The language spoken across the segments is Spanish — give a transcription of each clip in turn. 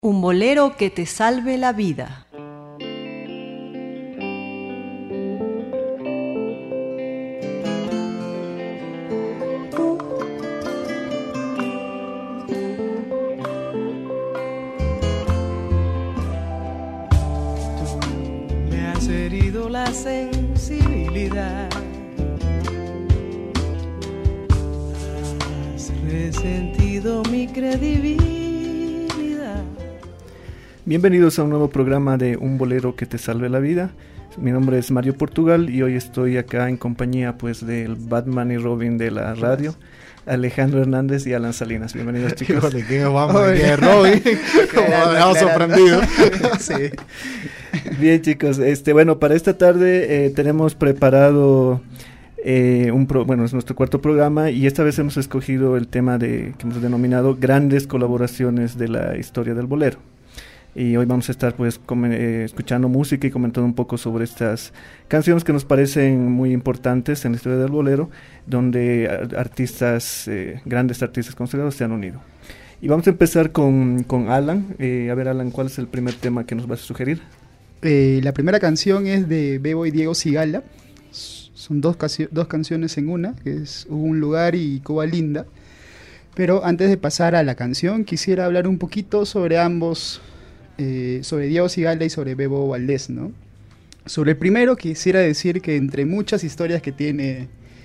Un bolero que te salve la vida. Me has herido la sensibilidad, has resentido mi credibilidad. Bienvenidos a un nuevo programa de Un bolero que te salve la vida. Mi nombre es Mario Portugal y hoy estoy acá en compañía pues del Batman y Robin de la radio, Alejandro Hernández y Alan Salinas. Bienvenidos, chicos. Híjole, ¿quién es Batman? ¿Quién es Robin? Como me ha dejado sorprendido. Sí. Bien, chicos, bueno, para esta tarde tenemos preparado es nuestro cuarto programa y esta vez hemos escogido el tema que hemos denominado Grandes Colaboraciones de la Historia del Bolero. Y hoy vamos a estar pues escuchando música y comentando un poco sobre estas canciones que nos parecen muy importantes en la historia del bolero, donde grandes artistas consagrados se han unido. Y vamos a empezar con Alan. A ver, Alan, ¿cuál es el primer tema que nos vas a sugerir? La primera canción es de Bebo y Diego Cigala. Son dos canciones en una, que es Hubo un lugar y Cuba linda. Pero antes de pasar a la canción, quisiera hablar un poquito sobre ambos, sobre Diego Cigala y sobre Bebo Valdés, ¿no? Sobre el primero quisiera decir que entre muchas historias que tiene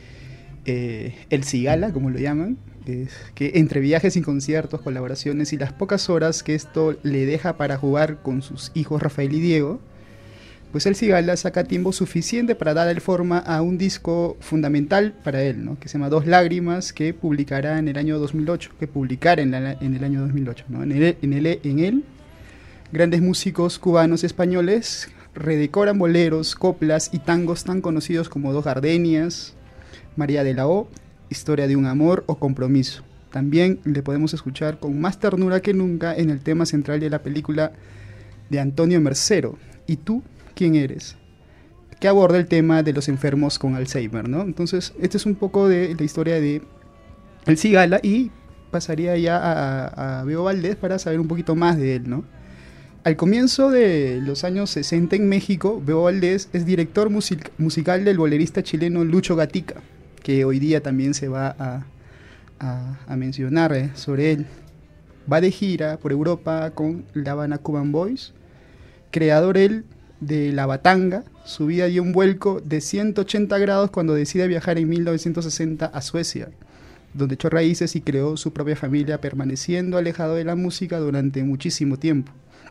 el Cigala, como lo llaman, que entre viajes y conciertos, colaboraciones y las pocas horas que esto le deja para jugar con sus hijos Rafael y Diego, pues el Cigala saca tiempo suficiente para darle forma a un disco fundamental para él, ¿no? Que se llama Dos Lágrimas, que publicará en el año 2008, en el año 2008, ¿no? En él grandes músicos cubanos y españoles redecoran boleros, coplas y tangos tan conocidos como Dos Gardenias, María de la O, Historia de un amor o Compromiso. También le podemos escuchar con más ternura que nunca en el tema central de la película de Antonio Mercero, ¿Y tú quién eres?, que aborda el tema de los enfermos con Alzheimer, ¿no? Entonces, este es un poco de la historia de el Cigala y pasaría ya a Bebo Valdés para saber un poquito más de él, ¿no? Al comienzo de los años 60 en México, Bebo Valdés es director musical del bolerista chileno Lucho Gatica, que hoy día también se va a mencionar sobre él. Va de gira por Europa con La Habana Cuban Boys, creador él de La Batanga. Su vida dio un vuelco de 180 grados cuando decide viajar en 1960 a Suecia, donde echó raíces y creó su propia familia, permaneciendo alejado de la música durante muchísimo tiempo.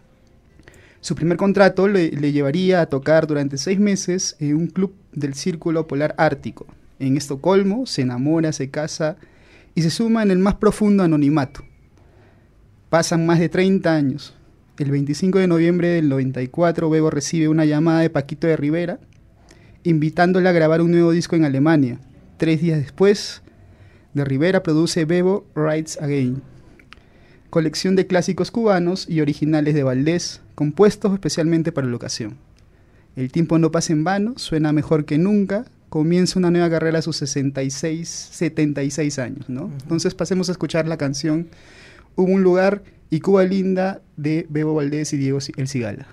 Su primer contrato le llevaría a tocar durante 6 meses en un club del Círculo Polar Ártico. En Estocolmo se enamora, se casa y se suma en el más profundo anonimato. Pasan más de 30 años. El 25 de noviembre del 94, Bebo recibe una llamada de Paquito de Rivera, invitándole a grabar un nuevo disco en Alemania. 3 días después, de Rivera produce Bebo Writes Again, colección de clásicos cubanos y originales de Valdés, compuestos especialmente para la ocasión. El tiempo no pasa en vano, suena mejor que nunca, comienza una nueva carrera a sus 76 años, ¿no? Entonces pasemos a escuchar la canción Hubo un lugar y Cuba linda de Bebo Valdés y Diego el Cigala.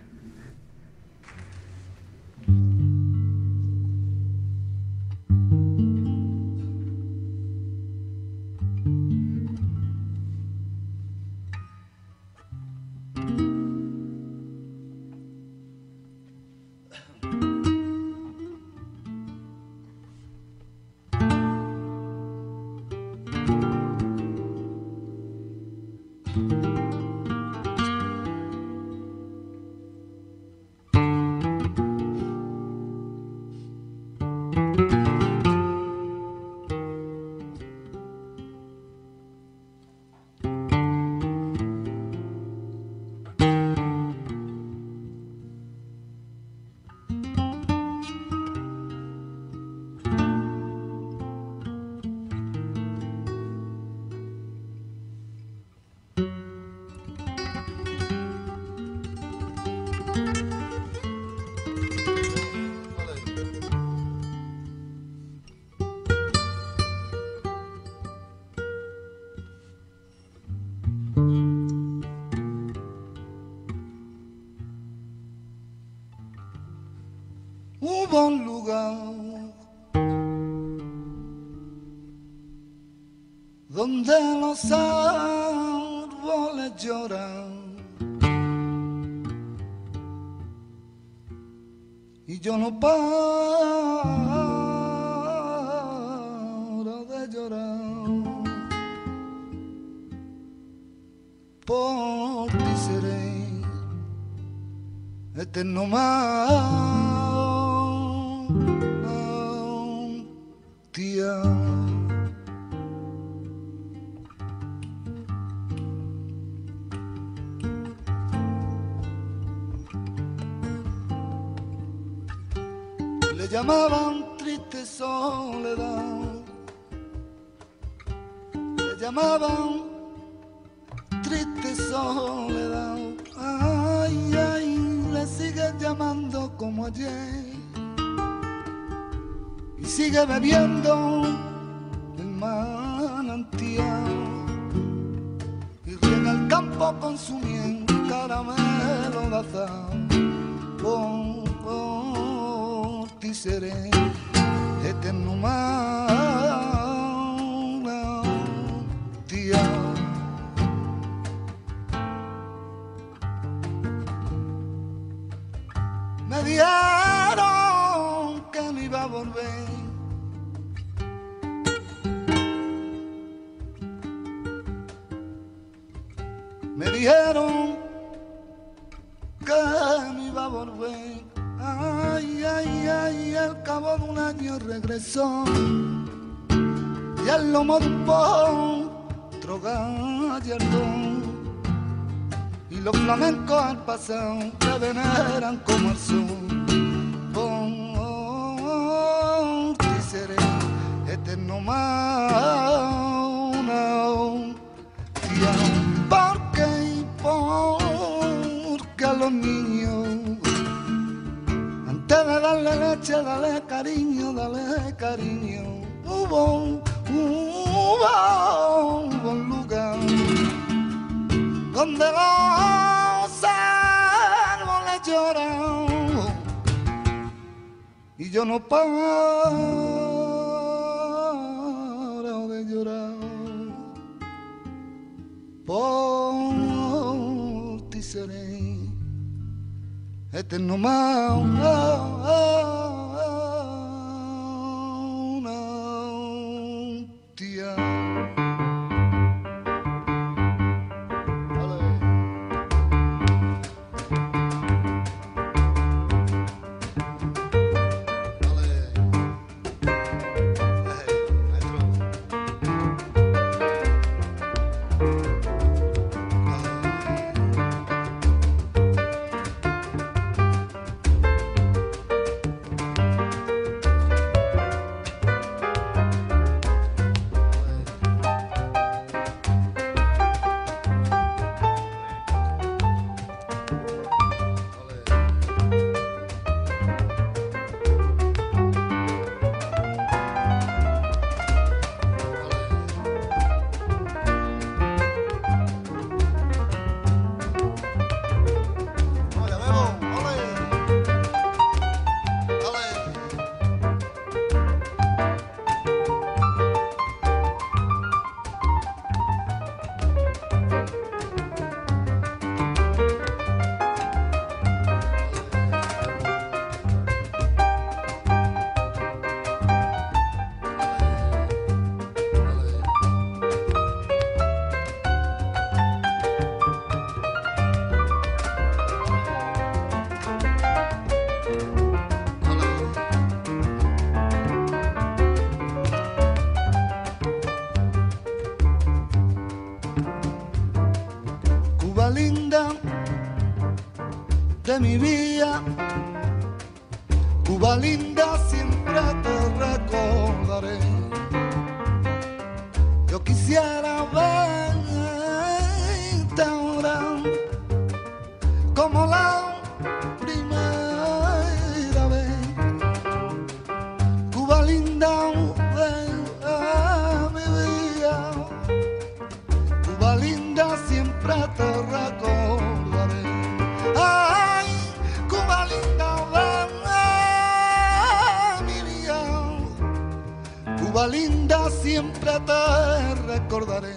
hubo un lugar donde los árboles lloran y yo no paro de llorar. Por ti seré eterno tía. Le llamaban triste soledad, le llamaban triste soledad. Ay, ay, le sigue llamando como ayer y sigue bebiendo el manantial y riega el campo con su miel, caramelo de azahar. Por ti seré eterno manantial. Me dijeron que me iba a volver, me dijeron que me iba a volver. Ay, ay, ay, al cabo de un año regresó y al lomo de un potro gallardón. Y los flamencos al pasado te veneran como el sol. Por ti seré eterno manantial. Porque a los niños antes de darle leche, dale cariño, dale cariño. Hubo un lugar donde los árboles lloran y yo no paro de llorar. Por ti seré eterno manantial. De mi vida, Cuba linda, siempre te recordaré. Yo quisiera verte ahora como la primera vez. Cuba linda de mi vida, Cuba linda, siempre te recordaré. Ay, Cuba linda, ven siempre te recordaré.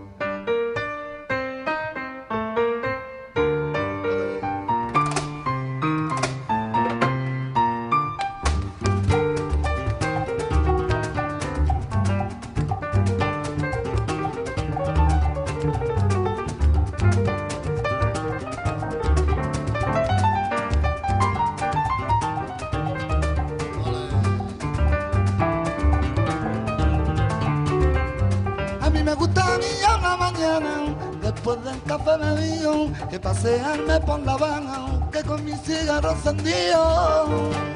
Después del café bebido, que pasearme por La Habana, que con mi cigarro encendido.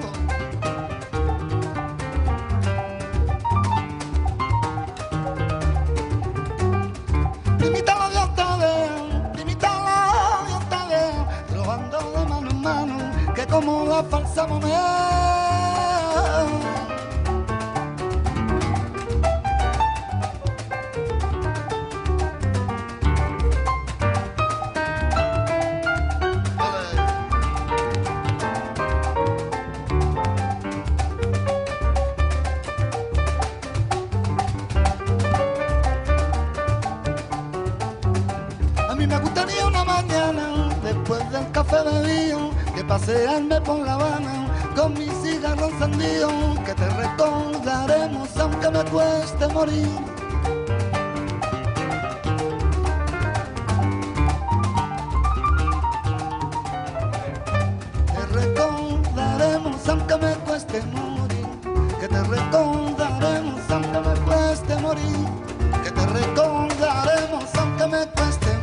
Primítalo Dios te vea, primítalo Dios te vea, robando de mano en mano, que como la falsa moneda. Pasearme por La Habana con mi cigarro encendido, que te recordaremos aunque me cueste morir. Te recordaremos aunque me cueste morir, que te recordaremos aunque me cueste morir, que te recordaremos aunque me cueste morir.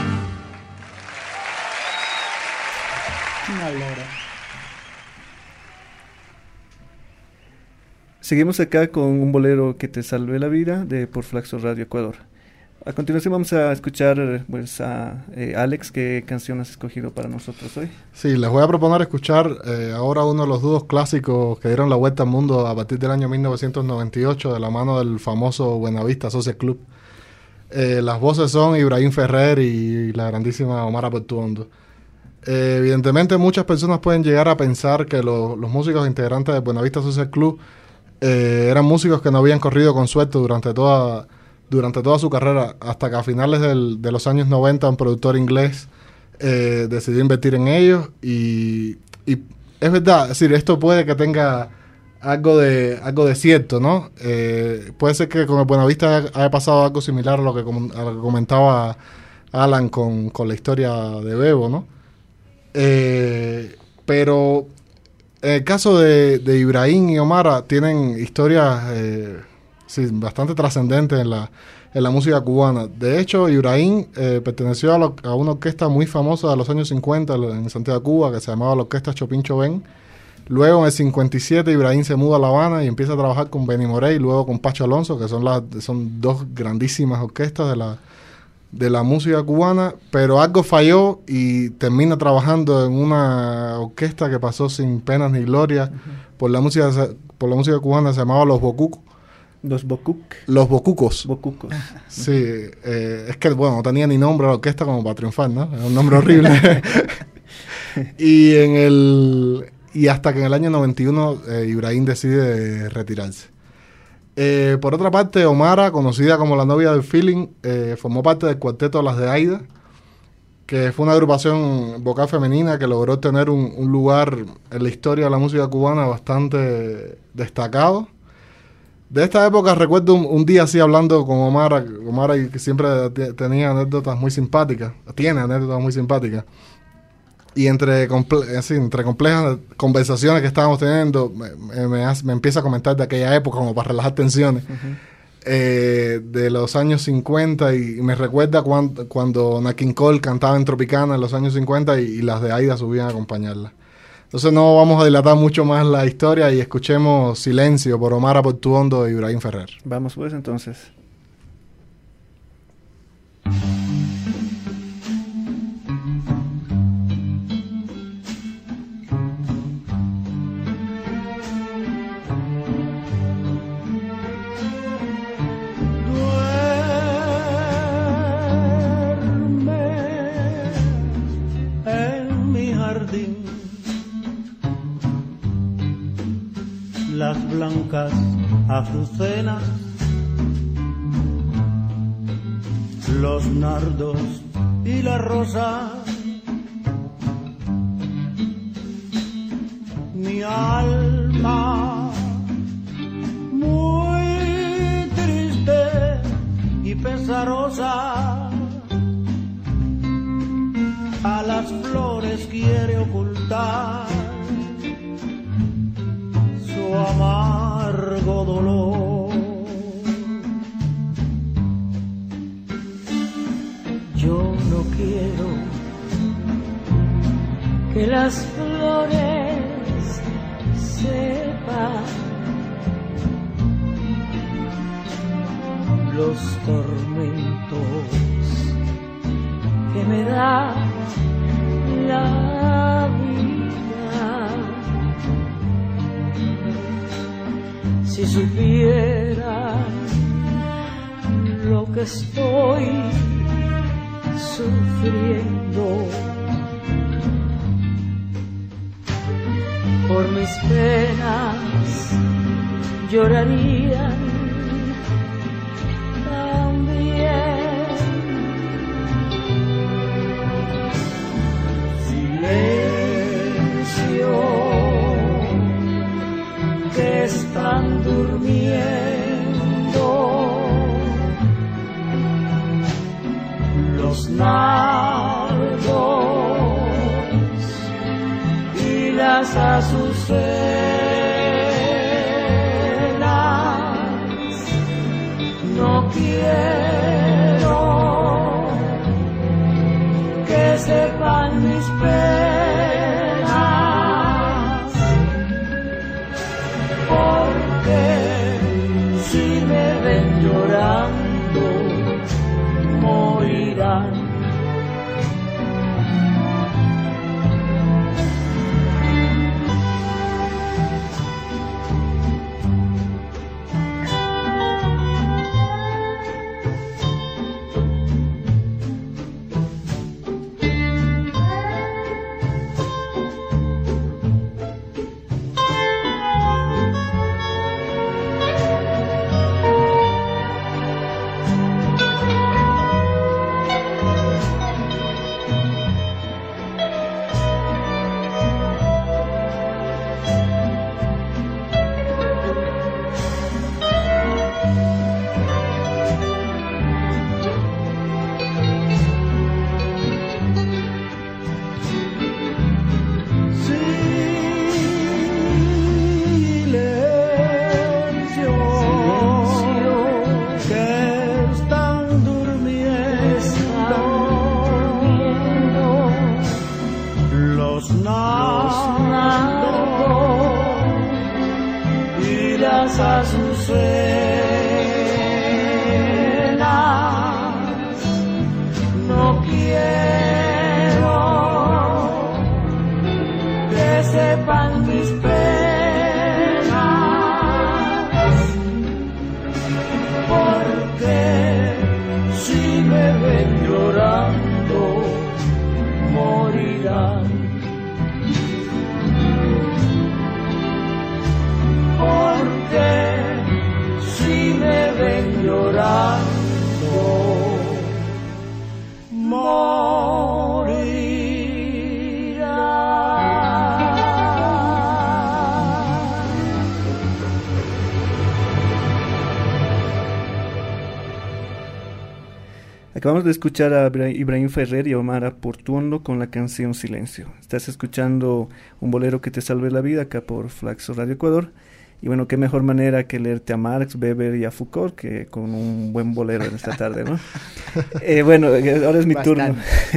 Seguimos acá con un bolero que te salve la vida de Por Flaxo Radio Ecuador. A continuación vamos a escuchar pues a Alex. ¿Qué canción has escogido para nosotros hoy? Sí, les voy a proponer escuchar ahora uno de los dúos clásicos que dieron la vuelta al mundo a partir del año 1998 de la mano del famoso Buenavista Social Club. Las voces son Ibrahim Ferrer y la grandísima Omara Portuondo. Evidentemente muchas personas pueden llegar a pensar que los músicos integrantes de Buenavista Social Club eran músicos que no habían corrido con suerte durante toda su carrera, hasta que a finales de los años 90 un productor inglés decidió invertir en ellos y es verdad, es decir, esto puede que tenga algo de cierto, ¿no? Puede ser que con el Buenavista haya pasado algo similar a lo que comentaba Alan con la historia de Bebo, ¿no? Pero en el caso de Ibrahim y Omara tienen historias sí, bastante trascendentes en la música cubana. De hecho, Ibrahim perteneció a una orquesta muy famosa de los años 50 en Santiago de Cuba, que se llamaba la Orquesta Chopin Chauvin. Luego, en el 57, Ibrahim se muda a La Habana y empieza a trabajar con Benny Moré y luego con Pacho Alonso, que son dos grandísimas orquestas de la música cubana, pero algo falló y termina trabajando en una orquesta que pasó sin penas ni gloria por la música cubana, se llamaba Los Bocucos. Los Bocucos. Sí, es que, bueno, no tenía ni nombre la orquesta como para triunfar, ¿no? Era un nombre horrible. y hasta que en el año 91 Ibrahim decide retirarse. Por otra parte, Omara, conocida como la novia del feeling, formó parte del cuarteto Las de Aida, que fue una agrupación vocal femenina que logró tener un lugar en la historia de la música cubana bastante destacado. De esta época recuerdo un día así hablando con Omara que siempre tenía anécdotas muy simpáticas, tiene anécdotas muy simpáticas. Y entre complejas conversaciones que estábamos teniendo, me empieza a comentar de aquella época como para relajar tensiones, de los años 50, y me recuerda cuando Nat King Cole cantaba en Tropicana en los años 50 y las de Aida subían a acompañarla. Entonces no vamos a dilatar mucho más la historia y escuchemos Silencio por Omara Portuondo e Ibrahim Ferrer. Vamos pues entonces. Las blancas azucenas los nardos y la rosa. Mi alma muy triste y pesarosa a las flores quiere ocultar su amargo dolor. Yo no quiero que las flores sepan los tormentos que me da la vida. Si supieran lo que estoy sufriendo por mis penas, llorarían también. Silencio, que están durmiendo los nardos y las azucenas. No quiero que sepan mis penas, porque si me ven llorando morirán. Acabamos de escuchar a Ibrahim Ferrer y Omar Portuondo con la canción Silencio. Estás escuchando un bolero que te salve la vida acá por Flaxo Radio Ecuador. Y bueno, qué mejor manera que leerte a Marx, Weber y a Foucault que con un buen bolero en esta tarde, ¿no? Bueno, ahora es mi turno.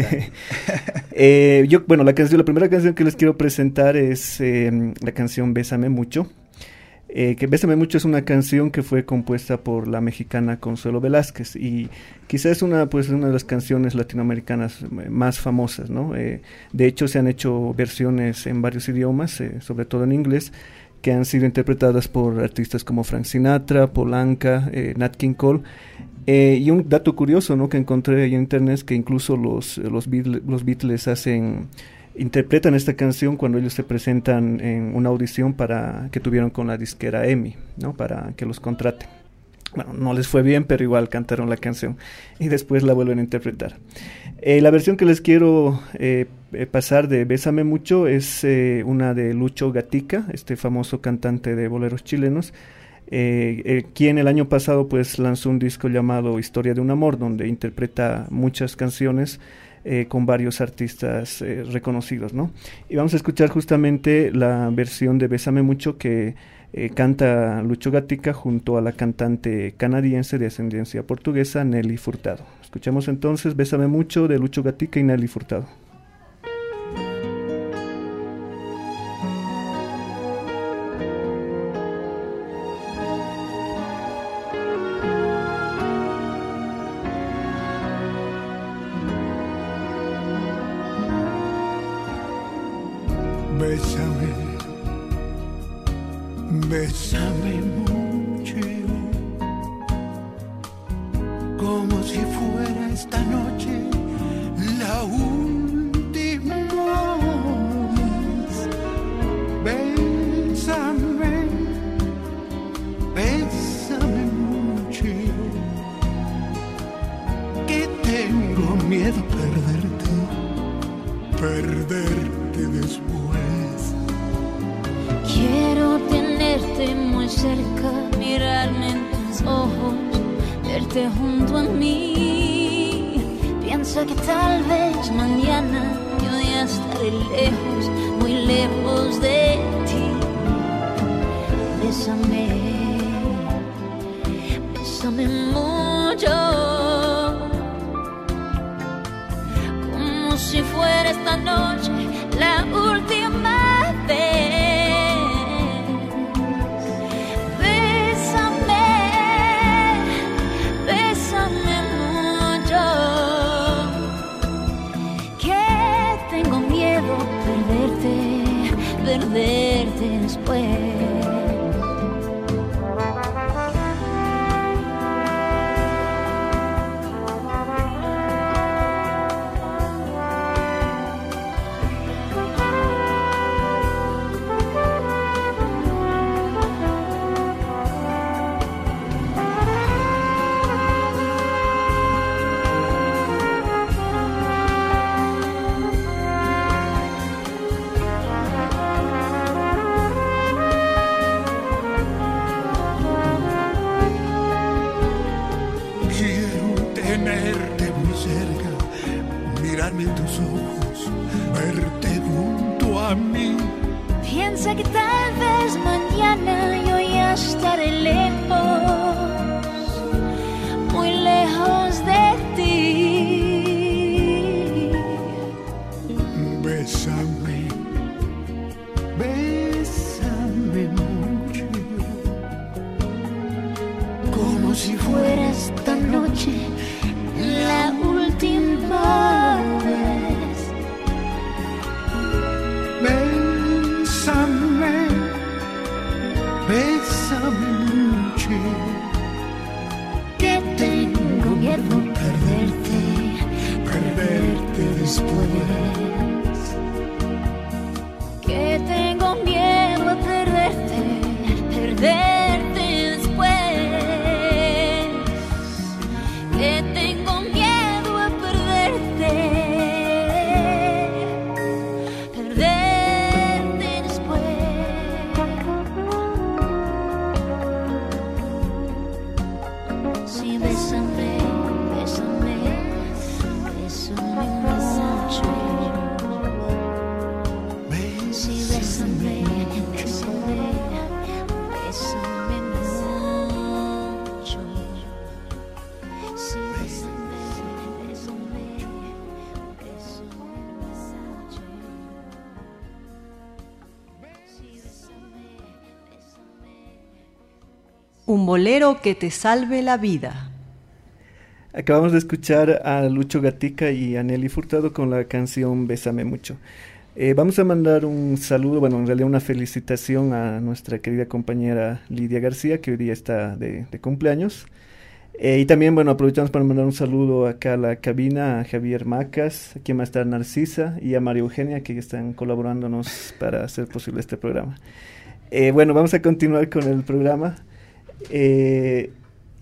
La primera canción que les quiero presentar es la canción Bésame Mucho. Que Bésame Mucho es una canción que fue compuesta por la mexicana Consuelo Velázquez y quizás es una de las canciones latinoamericanas más famosas, ¿no? De hecho se han hecho versiones en varios idiomas, sobre todo en inglés, que han sido interpretadas por artistas como Frank Sinatra, Polanca, Nat King Cole. Y un dato curioso, ¿no?, que encontré ahí en internet es que incluso los Beatles interpretan esta canción cuando ellos se presentan en una audición que tuvieron con la disquera EMI, ¿no?, para que los contraten. bueno, no les fue bien, pero igual cantaron la canción y después la vuelven a interpretar. La versión que les quiero pasar de Bésame Mucho es una de Lucho Gatica, este famoso cantante de boleros chilenos, quien el año pasado pues lanzó un disco llamado Historia de un Amor, donde interpreta muchas canciones con varios artistas reconocidos, ¿no? Y vamos a escuchar justamente la versión de Bésame Mucho que canta Lucho Gatica junto a la cantante canadiense de ascendencia portuguesa Nelly Furtado. Escuchemos entonces Bésame Mucho de Lucho Gatica y Nelly Furtado. Bésame, bésame mucho, como si fuera esta noche la última vez. Bésame, bésame mucho, que tengo miedo perderte después. Quiero tenerte muy cerca, mirarme en tus ojos, verte junto a mí. Piensa que tal vez mañana yo ya estaré lejos, muy lejos de ti. Bésame, bésame mucho, como si fuera esta noche la última vez. Perderte después. En tus ojos, verte junto a mí. Piensa que tal vez mañana yo ya estaré lejos, muy lejos de ti. Bésame, bésame mucho, como si fuera esta noche la última vez. Bésame, bésame mucho, que tengo miedo perderte después. Que tengo miedo a perderte después. Que tengo miedo a perderte después. Sí, bésame, bésame, bésame mucho. Sí, bésame, bésame, bésame mucho. Sí, bésame, bésame, bésame mucho. Sí, bésame, bésame. Un bolero que te salve la vida. Acabamos de escuchar a Lucho Gatica y a Nelly Furtado con la canción Bésame Mucho. Vamos a mandar un saludo, bueno, en realidad una felicitación a nuestra querida compañera Lidia García, que hoy día está de cumpleaños. Y también, bueno, aprovechamos para mandar un saludo acá a la cabina, a Javier Macas, aquí más está Narcisa, y a María Eugenia, que están colaborándonos para hacer posible este programa. Bueno, vamos a continuar con el programa.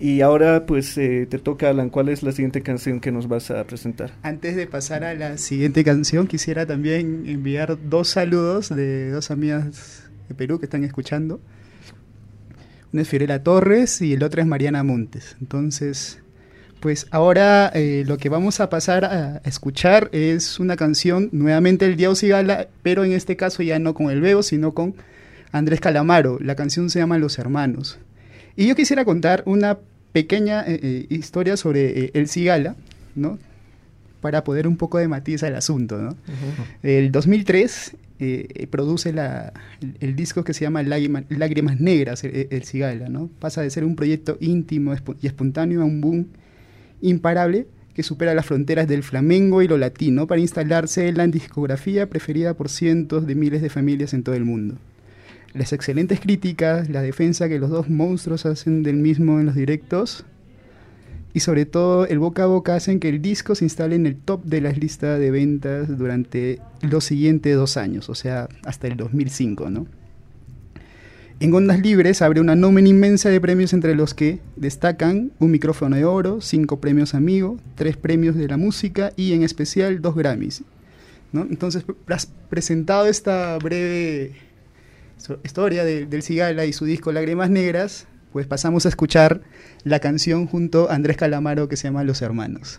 Y ahora pues te toca, Alan, ¿cuál es la siguiente canción que nos vas a presentar? Antes de pasar a la siguiente canción, quisiera también enviar 2 saludos de 2 amigas de Perú que están escuchando. Una es Fiorella Torres y el otro es Mariana Montes. Entonces, pues ahora lo que vamos a pasar a escuchar es una canción, nuevamente el Diego Cigala, pero en este caso ya no con el Bebo, sino con Andrés Calamaro. La canción se llama Los Hermanos. Y yo quisiera contar una pequeña historia sobre el Cigala, ¿no? Para poner un poco de matiz al asunto, ¿no? El 2003 produce el disco que se llama Lágrimas Negras, el Cigala, ¿no? Pasa de ser un proyecto íntimo y espontáneo a un boom imparable que supera las fronteras del flamenco y lo latino para instalarse en la discografía preferida por cientos de miles de familias en todo el mundo. Las excelentes críticas, la defensa que los 2 monstruos hacen del mismo en los directos y sobre todo el boca a boca hacen que el disco se instale en el top de las listas de ventas durante los siguientes 2 años, o sea, hasta el 2005, ¿no? En Ondas Libres abre una nómina inmensa de premios entre los que destacan un micrófono de oro, 5 premios Amigo, 3 premios de la música y en especial 2 Grammys, ¿no? Entonces, has presentado esta breve historia del Cigala y su disco Lágrimas Negras, pues pasamos a escuchar la canción junto a Andrés Calamaro que se llama Los Hermanos.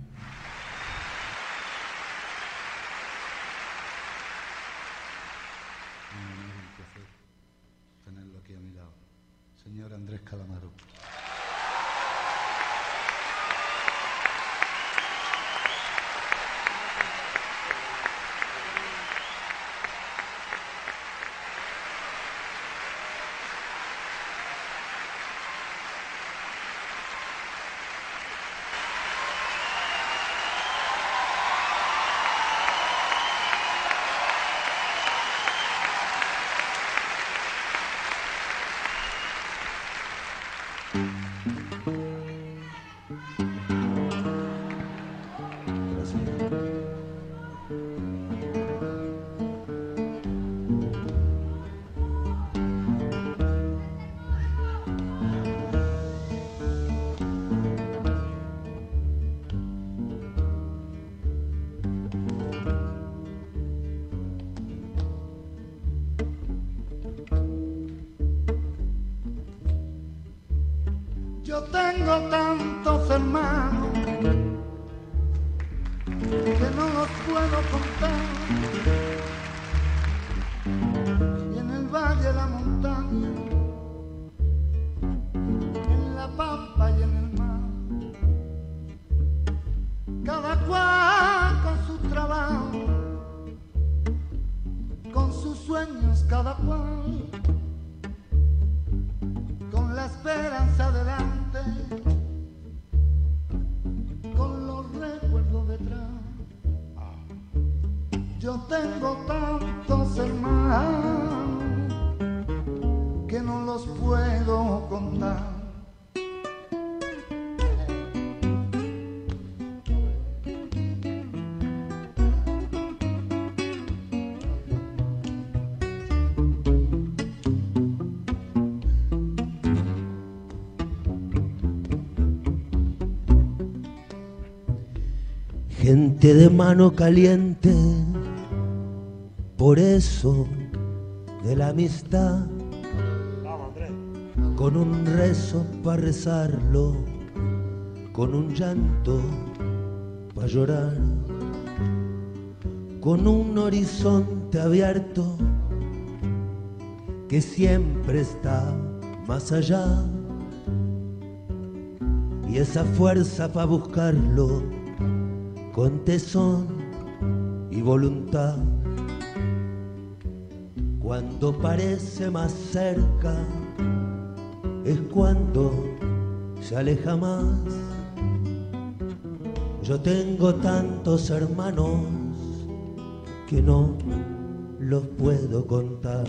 Tenerlo aquí a mi lado, señor Andrés Calamaro. Yo tengo tantos hermanos que no los puedo contar. Y en el valle de la montaña, en la pampa y en el mar, cada cual con su trabajo, con sus sueños cada cual, con la esperanza delante, con los recuerdos detrás. Yo tengo tantos hermanos que no los puedo contar. Gente de mano caliente, por eso de la amistad, con un rezo para rezarlo, con un llanto para llorar, con un horizonte abierto que siempre está más allá, y esa fuerza para buscarlo con tesón y voluntad. Cuando parece más cerca es cuando se aleja más. Yo tengo tantos hermanos que no los puedo contar.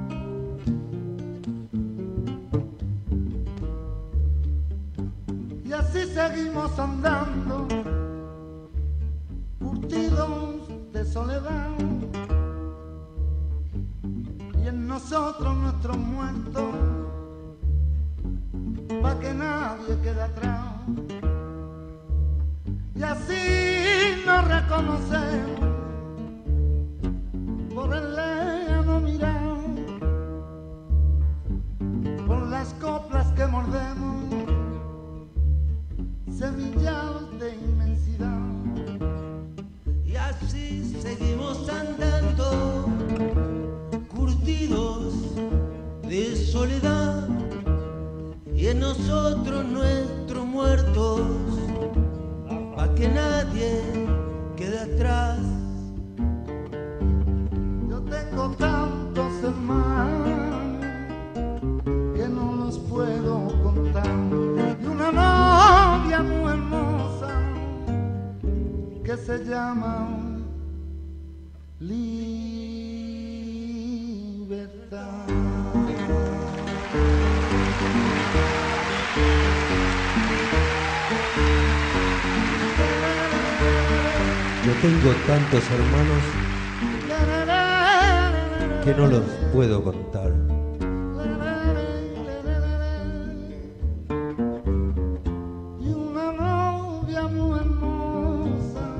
Y andando, curtidos de soledad, y en nosotros nuestros muertos, pa' que nadie quede atrás. Y así nos reconocemos por el lejano mirar, por las coplas que mordemos, semillados de inmensidad. Y así seguimos andando, curtidos de soledad, y en nosotros nuestros muertos, pa' que nadie quede atrás. Yo tengo tantos hermanos que no los puedo contar, y una novia muy hermosa que se llama Libertad. Yo tengo tantos hermanos que no los puedo contar. Y una novia muy hermosa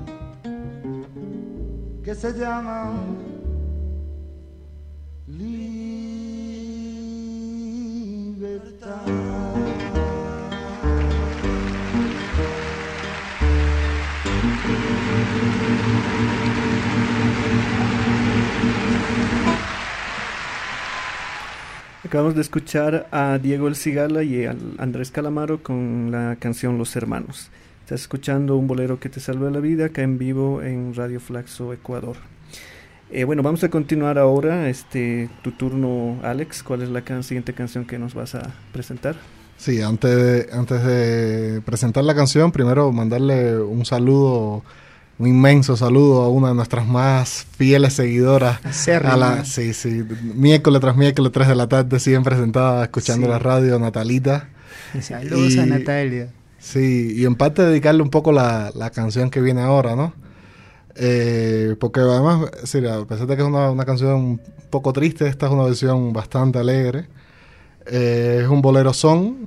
que se llama Libertad. Acabamos de escuchar a Diego El Cigala y a Andrés Calamaro con la canción Los Hermanos. Estás escuchando un bolero que te salva la vida acá en vivo en Radio Flaxo, Ecuador. Bueno, vamos a continuar ahora. Tu turno, Alex. ¿Cuál es la siguiente canción que nos vas a presentar? Sí, antes de presentar la canción, primero mandarle un saludo, un inmenso saludo a una de nuestras más fieles seguidoras. Sí, miércoles tras miércoles, 3 de la tarde, siempre sentada escuchando la radio, Natalita. Saludos a Natalia. Sí, y en parte dedicarle un poco la canción que viene ahora, ¿no? Porque además, sí, a pesar de que es una canción un poco triste, esta es una versión bastante alegre. Es un bolero son.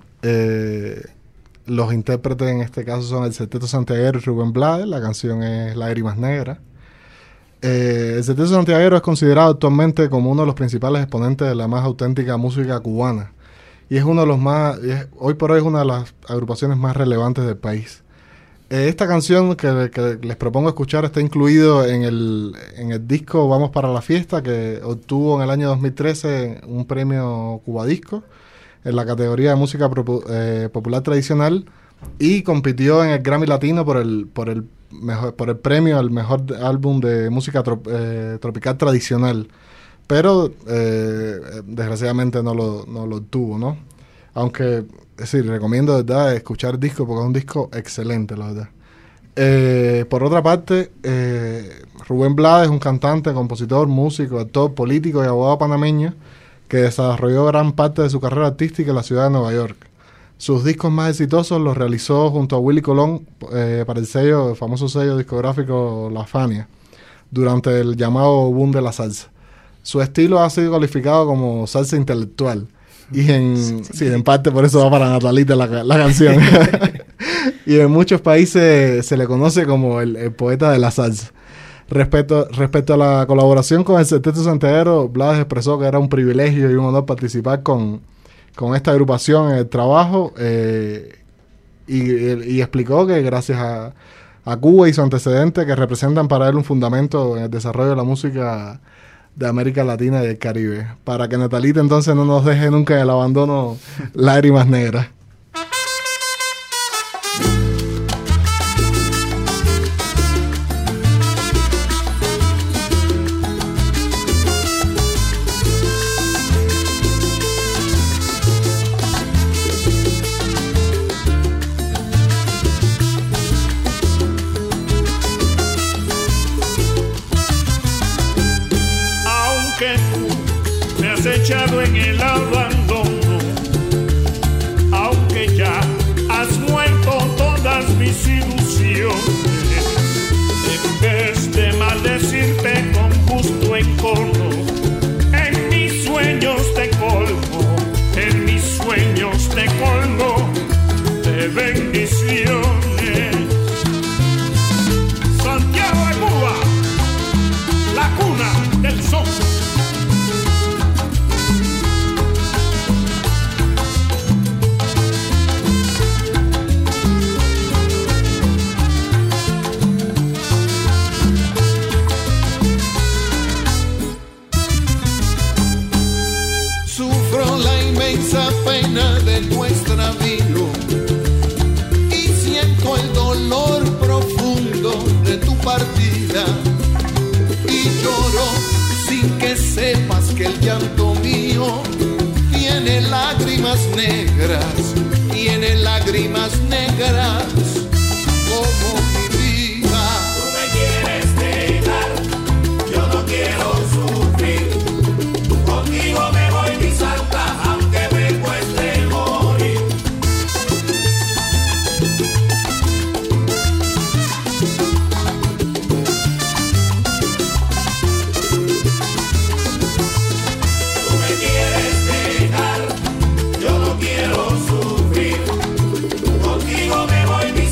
Los intérpretes en este caso son el Septeto Santiaguero y Rubén Blades. La canción es Lágrimas Negras. El Septeto Santiaguero es considerado actualmente como uno de los principales exponentes de la más auténtica música cubana. Y es uno de los más, hoy por hoy es una de las agrupaciones más relevantes del país. Esta canción que les propongo escuchar está incluido en el disco Vamos para la Fiesta, que obtuvo en el año 2013 un premio Cubadisco en la categoría de música popular tradicional, y compitió en el Grammy Latino por el premio al mejor álbum de música tropical tradicional. Pero desgraciadamente no lo obtuvo, ¿no? Aunque sí, recomiendo de verdad escuchar el disco porque es un disco excelente, la verdad. Por otra parte, Rubén Blades es un cantante, compositor, músico, actor, político y abogado panameño que desarrolló gran parte de su carrera artística en la ciudad de Nueva York. Sus discos más exitosos los realizó junto a Willy Colón para el famoso sello discográfico La Fania, durante el llamado boom de la salsa. Su estilo ha sido calificado como salsa intelectual. Y en parte por eso va para Natalita la canción. Y en muchos países se le conoce como el poeta de la salsa. Respecto a la colaboración con el Septeto Santiaguero, Blades expresó que era un privilegio y un honor participar con esta agrupación en el trabajo, y explicó que gracias a Cuba y su antecedente, que representan para él un fundamento en el desarrollo de la música de América Latina y del Caribe. Para que Natalita entonces no nos deje nunca en el abandono, Lágrimas Negras. Echado en el abandono, aunque ya has muerto todas mis ilusiones. En vez de maldecirte con gusto encono, en mis sueños te colmo, en mis sueños te colmo de bendiciones. Santiago de Cuba, la cuna del sol. Sufro la inmensa pena de tu extravío y siento el dolor profundo de tu partida, y lloro sin que sepas que el llanto mío tiene lágrimas negras, tiene lágrimas negras como mi vida. Tú me quieres dejar, yo no quiero sufrir. Contigo me voy, mi santa, aunque me cueste morir. Tú me quieres dejar, yo no quiero sufrir. Contigo me voy, mi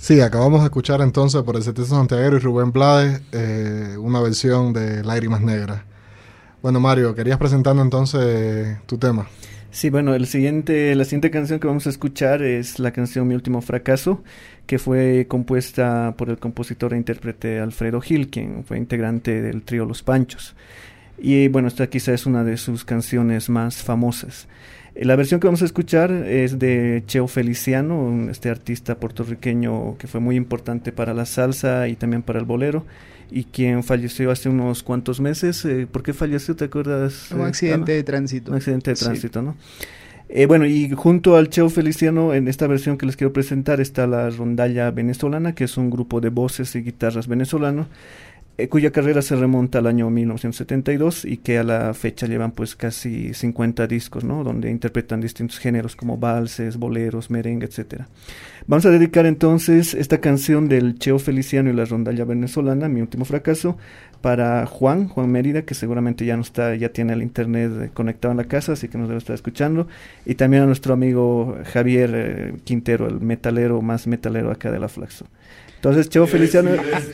Sí, acabamos de escuchar entonces por el Sexteto Santiaguero y Rubén Blades una versión de Lágrimas Negras. Bueno, Mario, querías presentando entonces tu tema. Sí, bueno, la siguiente canción que vamos a escuchar es la canción Mi Último Fracaso, que fue compuesta por el compositor e intérprete Alfredo Gil, quien fue integrante del trío Los Panchos. Y bueno, esta quizá es una de sus canciones más famosas. La versión que vamos a escuchar es de Cheo Feliciano, este artista puertorriqueño que fue muy importante para la salsa y también para el bolero, y quien falleció hace unos cuantos meses. ¿Por qué falleció? ¿Te acuerdas? Un accidente de tránsito. Un accidente de tránsito, sí. ¿no? Bueno, y junto al Cheo Feliciano, en esta versión que les quiero presentar está la Rondalla Venezolana, que es un grupo de voces y guitarras venezolano, cuya carrera se remonta al año 1972 y que a la fecha llevan pues casi 50 discos, ¿no? Donde interpretan distintos géneros como valses, boleros, merengue, etcétera. Vamos a dedicar entonces esta canción del Cheo Feliciano y la Rondalla Venezolana, Mi Último Fracaso, para Juan Mérida, que seguramente ya tiene el internet conectado en la casa, así que nos debe estar escuchando, y también a nuestro amigo Javier Quintero, el metalero más metalero acá de la Flaxo. Entonces, Cheo Feliciano.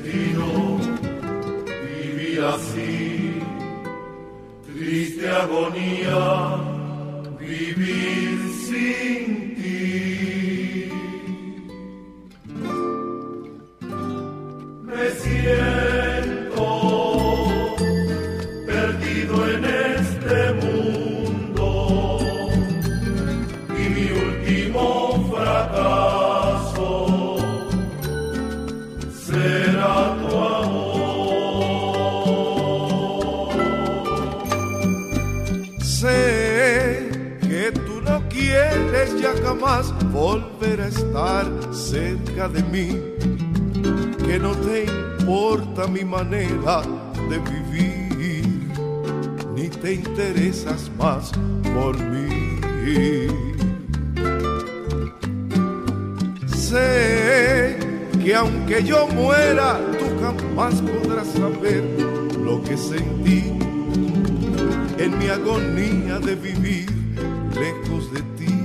Así, triste agonía, vivir sin ti. Me siento perdido en este mundo y mi último fracaso será tu amor. Sé que tú no quieres ya jamás volver a estar cerca de mí, que no te importa mi manera de vivir, ni te interesas más por mí. Sé que aunque yo muera, tú jamás podrás saber lo que sentí en mi agonía de vivir lejos de ti.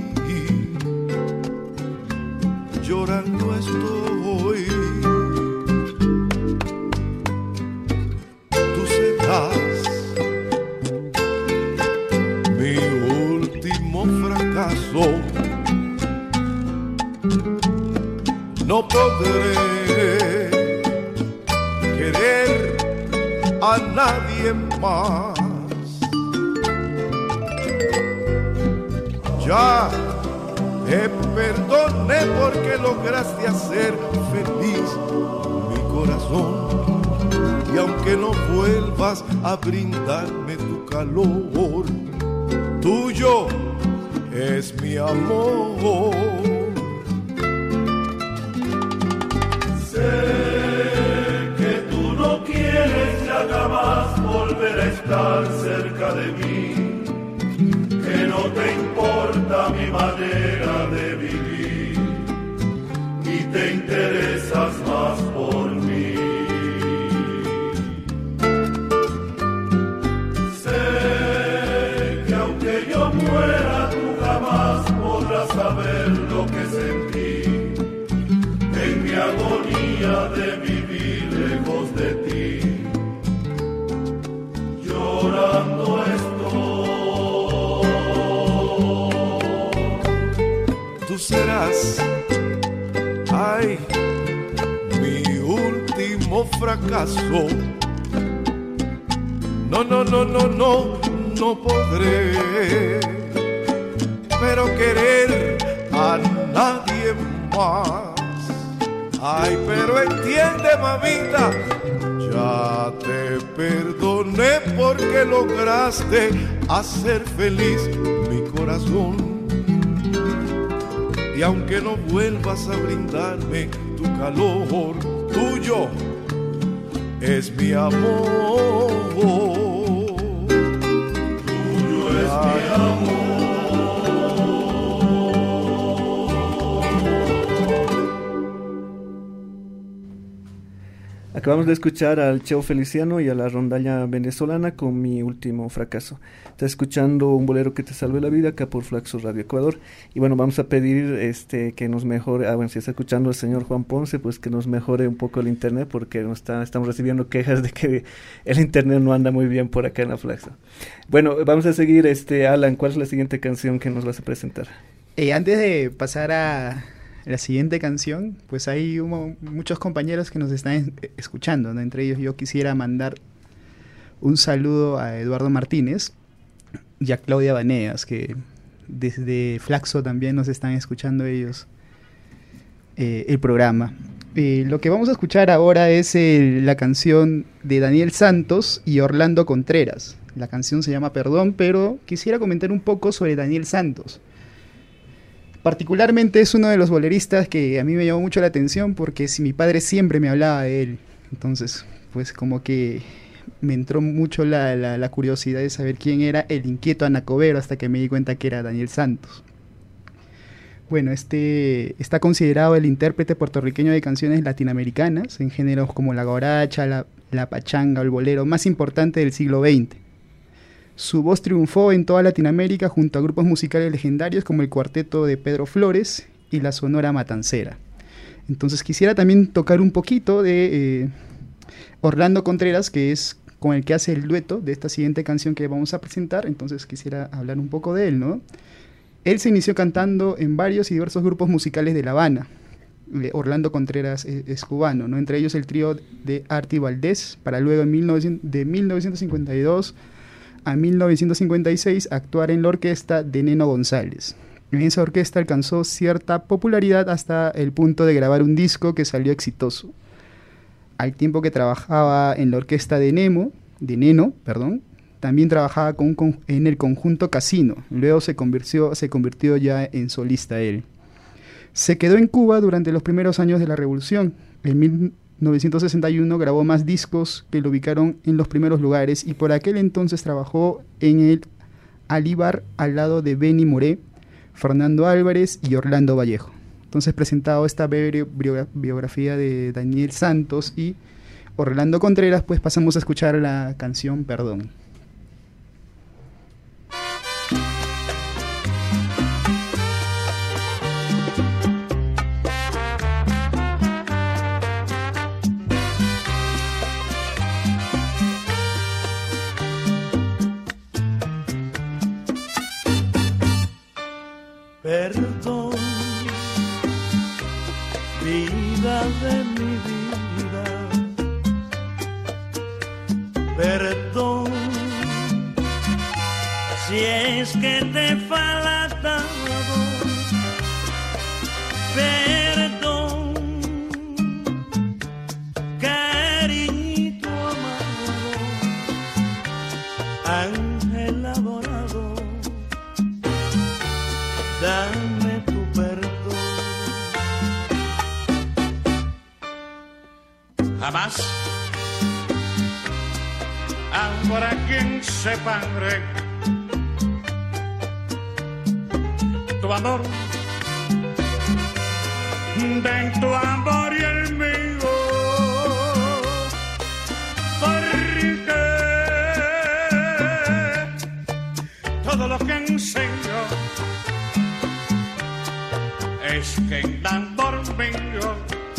Llorando estoy. Tú serás mi último fracaso. No podré querer a nadie más. Ya te perdoné porque lograste hacer feliz mi corazón. Y aunque no vuelvas a brindarme tu calor, tuyo es mi amor. Sé que tú no quieres ya jamás volver a estar cerca de mí, que no te importa mi manera de vivir, y te interesas más por mí. Sé que aunque yo muera, tú jamás podrás saber lo que sentí en mi agonía de vivir lejos de ti. Llorando tú serás, ay, mi último fracaso. No, no, no, no, no, no podré, pero querer a nadie más. Ay, pero entiende, mamita, ya te perdoné porque lograste hacer feliz mi corazón. Y aunque no vuelvas a brindarme tu calor, tuyo es mi amor. Tuyo es mi amor. Acabamos de escuchar al Cheo Feliciano y a la rondalla venezolana con Mi Último Fracaso. Estás escuchando un bolero que te salve la vida acá por Flaxo Radio Ecuador. Y bueno, vamos a pedir que nos mejore, bueno, si está escuchando el señor Juan Ponce, pues que nos mejore un poco el internet, porque estamos recibiendo quejas de que el internet no anda muy bien por acá en la Flaxo. Bueno, vamos a seguir, Alan, ¿cuál es la siguiente canción que nos vas a presentar? Antes de pasar a la siguiente canción, pues hay muchos compañeros que nos están escuchando, ¿no? Entre ellos yo quisiera mandar un saludo a Eduardo Martínez y a Claudia Baneas, que desde Flaxo también nos están escuchando ellos el programa. Lo que vamos a escuchar ahora es la canción de Daniel Santos y Orlando Contreras. La canción se llama Perdón, pero quisiera comentar un poco sobre Daniel Santos. Particularmente es uno de los boleristas que a mí me llamó mucho la atención, porque si mi padre siempre me hablaba de él, entonces pues como que me entró mucho la curiosidad de saber quién era el inquieto anacobero, hasta que me di cuenta que era Daniel Santos. Bueno, está considerado el intérprete puertorriqueño de canciones latinoamericanas en géneros como la guaracha, la pachanga o el bolero más importante del siglo XX. Su voz triunfó en toda Latinoamérica junto a grupos musicales legendarios como el Cuarteto de Pedro Flores y la Sonora Matancera. Entonces quisiera también tocar un poquito de Orlando Contreras, que es con el que hace el dueto de esta siguiente canción que vamos a presentar. Entonces quisiera hablar un poco de él, ¿no? Él se inició cantando en varios y diversos grupos musicales de La Habana. Orlando Contreras es cubano, ¿no? Entre ellos el trío de Arti Valdés, para luego de 1952 a 1956 actuar en la orquesta de Neno González. En esa orquesta alcanzó cierta popularidad hasta el punto de grabar un disco que salió exitoso. Al tiempo que trabajaba en la orquesta de Neno, también trabajaba en el conjunto Casino. Luego se convirtió ya en solista él. Se quedó en Cuba durante los primeros años de la Revolución. En 1961 grabó más discos que lo ubicaron en los primeros lugares, y por aquel entonces trabajó en el Alíbar al lado de Benny Moré, Fernando Álvarez y Orlando Vallejo. Entonces, presentado esta biografía de Daniel Santos y Orlando Contreras, pues pasamos a escuchar la canción Perdón. Perdón, vida de mi vida, perdón, si es que te he faltado, perdón, cariñito amado, ángel adorado, dame tu perdón. Jamás habrá quien separe tu amor de tu amor y el mío, porque todo lo que enseño es que en amor mío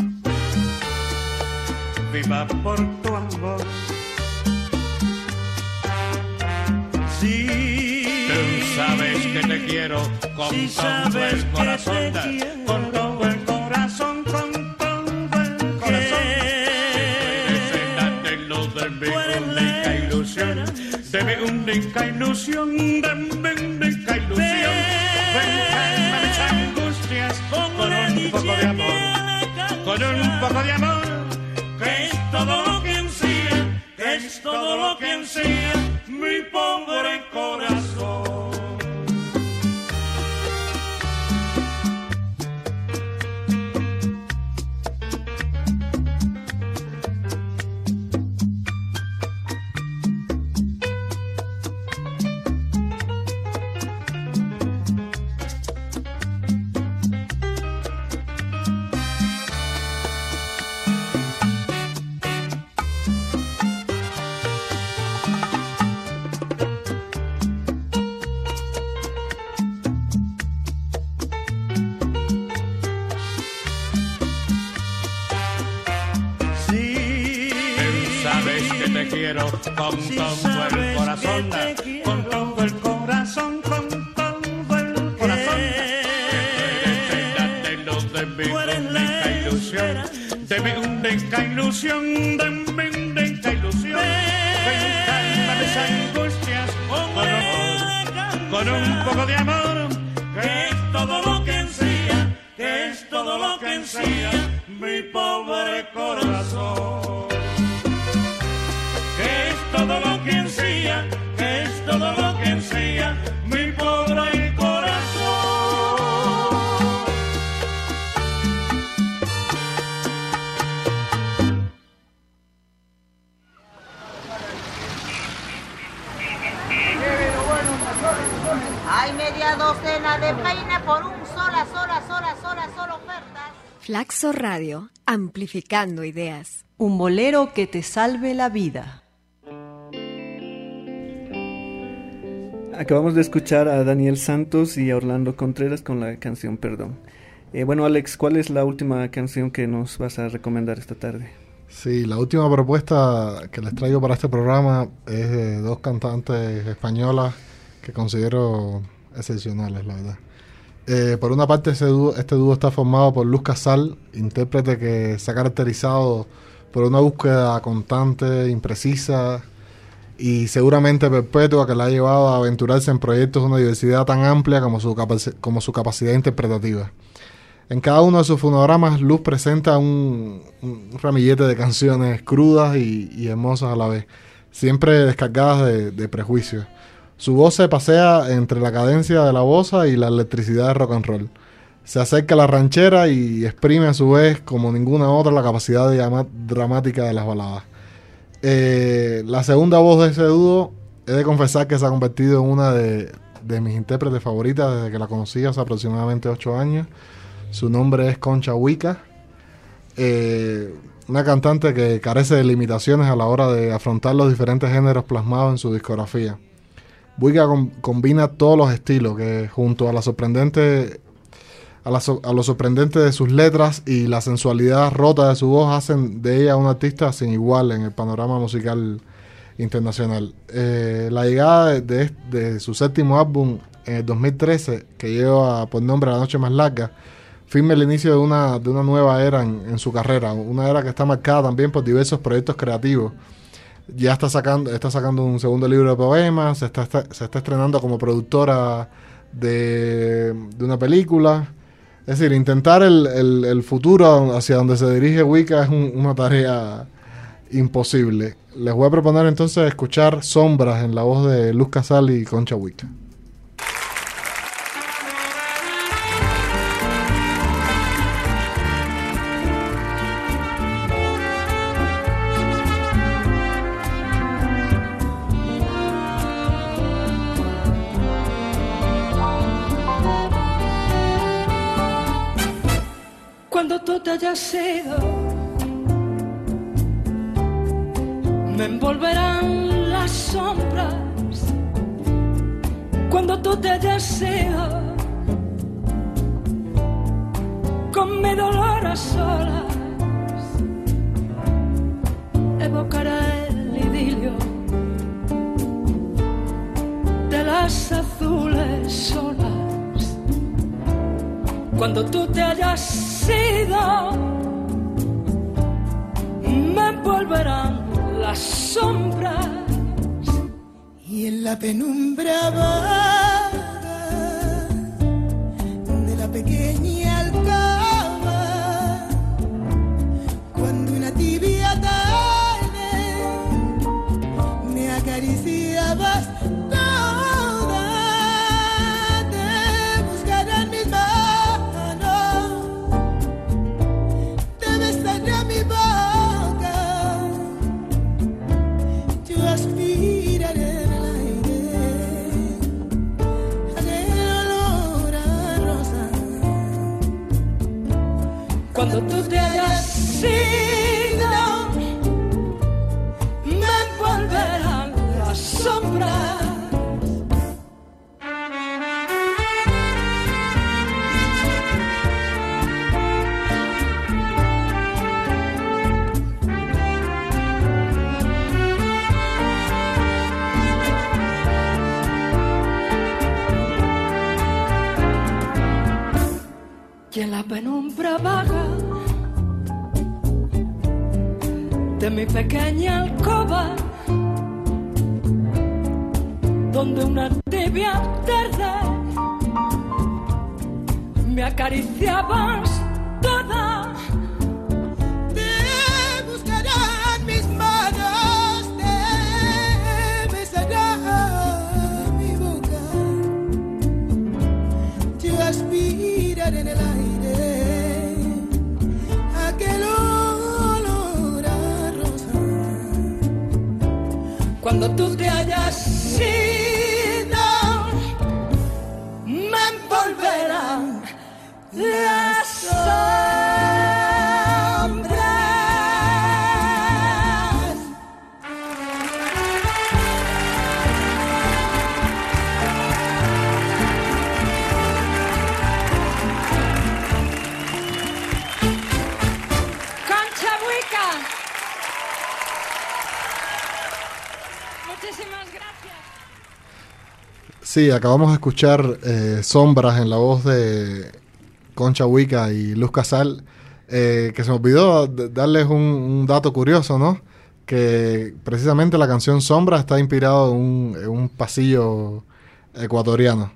viva por tu amor. Sí, tú sabes que te quiero con sí, todo el corazón, con todo el corazón, con todo el corazón. Dame luz de mi única ilusión, de mi única ilusión, de mi única ilusión. Ven, mis angustias con un poco de amor, con un poco de amor, que es todo lo que ansía, que es todo lo que ansía mi pobre corazón. te quiero con Si todo el sabes corazón, que te quiero, con todo el corazón, con todo el corazón. De los de mi única ilusión, de mi única ilusión, de mi única ilusión. Ven, calma mis angustias con un poco de amor, que es todo lo que ansía, que es todo lo que ansía mi pobre corazón. Que es todo lo que ansía, que es todo lo que ansía mi pobre corazón. Hay media docena de peines por un sola oferta. Flaxo Radio, amplificando ideas. Un bolero que te salve la vida. Acabamos de escuchar a Daniel Santos y a Orlando Contreras con la canción Perdón. Bueno, Alex, ¿cuál es la última canción que nos vas a recomendar esta tarde? Sí, la última propuesta que les traigo para este programa es de dos cantantes españolas que considero excepcionales, la verdad. Por una parte, este dúo está formado por Luz Casal, intérprete que se ha caracterizado por una búsqueda constante, imprecisa y seguramente perpetua, que la ha llevado a aventurarse en proyectos de una diversidad tan amplia como su capacidad interpretativa. En cada uno de sus fonogramas, Luz presenta un ramillete de canciones crudas y hermosas a la vez, siempre descargadas de prejuicios. Su voz se pasea entre la cadencia de la bossa y la electricidad de rock and roll. Se acerca a la ranchera y exprime a su vez, como ninguna otra, la capacidad dramática de las baladas. La segunda voz de ese dúo, he de confesar que se ha convertido en una de mis intérpretes favoritas desde que la conocí hace aproximadamente 8 años. Su nombre es Concha Huica, una cantante que carece de limitaciones a la hora de afrontar los diferentes géneros plasmados en su discografía. Huica combina todos los estilos, que junto a lo sorprendente de sus letras y la sensualidad rota de su voz hacen de ella una artista sin igual en el panorama musical internacional. La llegada de su séptimo álbum en el 2013, que lleva por nombre La Noche Más Larga, firma el inicio de una nueva era en su carrera, una era que está marcada también por diversos proyectos creativos. Ya está sacando un segundo libro de poemas, se está estrenando como productora de una película. Es decir, intentar el futuro hacia donde se dirige Huica es una tarea imposible. Les voy a proponer entonces escuchar Sombras en la voz de Luz Casal y Concha Huica. Te hayas ido, me envolverán las sombras. Cuando tú te hayas ido, con mi dolor a solas, evocará el idilio de las azules olas. Cuando tú te hayas ido, me envolverán las sombras y en la penumbra vaga de la pequeña alcoba, cuando una tibia tarde me acariciabas toda, te buscarán mis manos. Cuando tú te hayas ido, me envolverán las sombras. y en la penumbra vaga de mi pequeña alcoba, donde una tibia tarde me acariciabas toda. Te buscarán mis manos, te besará mi boca, te aspiraré en el aire aquel olor a rosa. Cuando tú te hayas ido, me envolverán las sombras. Concha Buica. Muchísimas gracias. Sí, acabamos de escuchar Sombras en la voz de Concha Buica y Luz Casal, que se me olvidó darles un dato curioso, ¿no? Que precisamente la canción Sombras está inspirado en un pasillo ecuatoriano.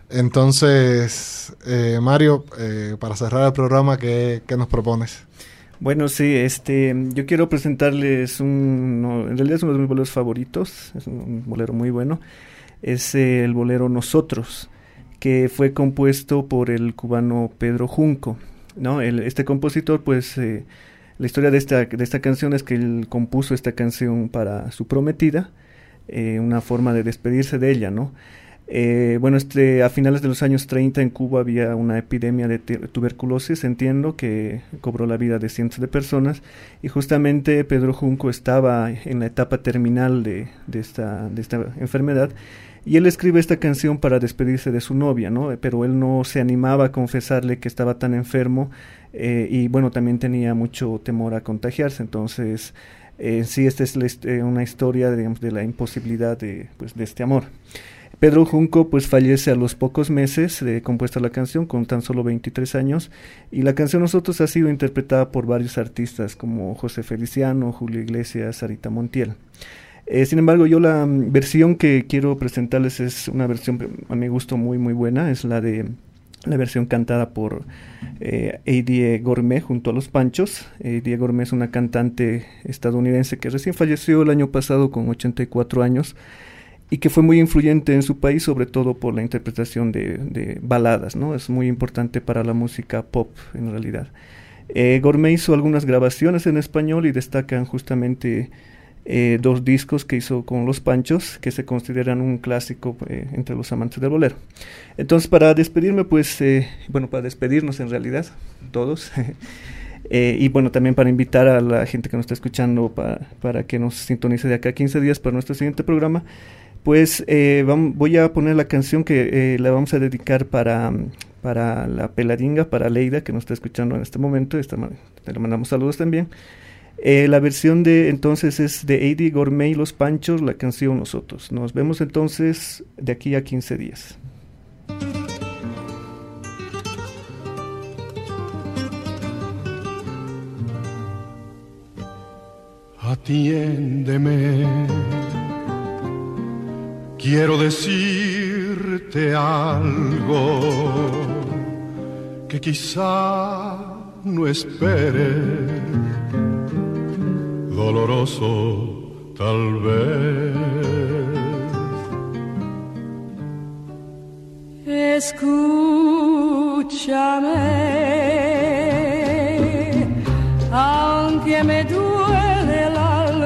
Entonces, Mario, para cerrar el programa, ¿qué nos propones? Bueno, sí, yo quiero presentarles en realidad es uno de mis boleros favoritos, es un bolero muy bueno, es el bolero Nosotros, que fue compuesto por el cubano Pedro Junco, ¿no? Este compositor, pues, la historia de esta canción es que él compuso esta canción para su prometida, una forma de despedirse de ella, ¿no? Bueno, a finales de los años 30 en Cuba había una epidemia de tuberculosis, entiendo, que cobró la vida de cientos de personas, y justamente Pedro Junco estaba en la etapa terminal de esta enfermedad, y él escribe esta canción para despedirse de su novia, ¿no? Pero él no se animaba a confesarle que estaba tan enfermo, y bueno, también tenía mucho temor a contagiarse. Entonces, sí, esta es una historia, digamos, de la imposibilidad de este amor. Pedro Junco pues fallece a los pocos meses de compuesta la canción, con tan solo 23 años, y la canción Nosotros ha sido interpretada por varios artistas como José Feliciano, Julio Iglesias, Sarita Montiel. Sin embargo, yo la versión que quiero presentarles es una versión a mi gusto muy muy buena, es la versión cantada por Eydie Gormé junto a Los Panchos. Eydie Gormé es una cantante estadounidense que recién falleció el año pasado con 84 años y que fue muy influyente en su país, sobre todo por la interpretación de baladas, ¿no? Es muy importante para la música pop en realidad. Gormé hizo algunas grabaciones en español y destacan justamente 2 discos que hizo con Los Panchos, que se consideran un clásico entre los amantes del bolero. Entonces, para despedirme, para despedirnos en realidad, todos, y bueno, también para invitar a la gente que nos está escuchando para que nos sintonice de acá a 15 días para nuestro siguiente programa, pues voy a poner la canción que la vamos a dedicar para la peladinga, para Leida, que nos está escuchando en este momento, le mandamos saludos también. La versión entonces es de Eydie Gormé y Los Panchos, la canción Nosotros. Nos vemos entonces de aquí a 15 días. Atiéndeme, quiero decirte algo que quizá no esperes, doloroso tal vez. Escúchame, aunque me duele el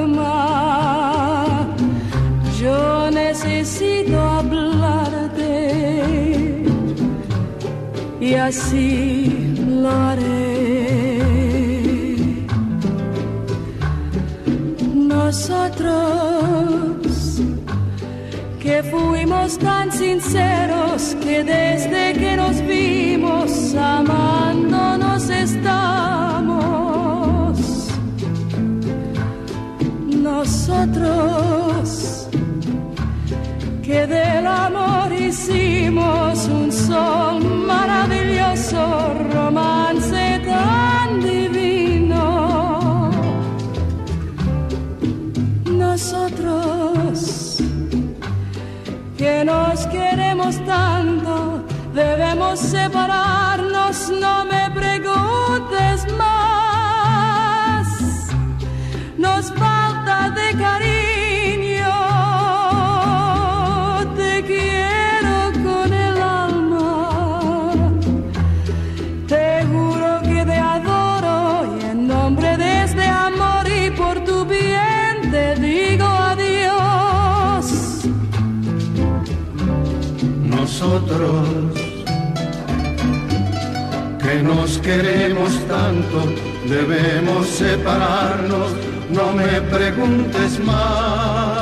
alma, yo necesito hablarte y así lo haré. Nosotros que fuimos tan sinceros que desde que nos vimos amándonos estamos. Nosotros que del amor hicimos un sol maravilloso, romántico. debemos separarnos, no me preguntes más. Nos falta de cariño, te quiero con el alma. Te juro que te adoro y en nombre de este amor y por tu bien te digo adiós. Nosotros que nos queremos tanto, debemos separarnos, no me preguntes más.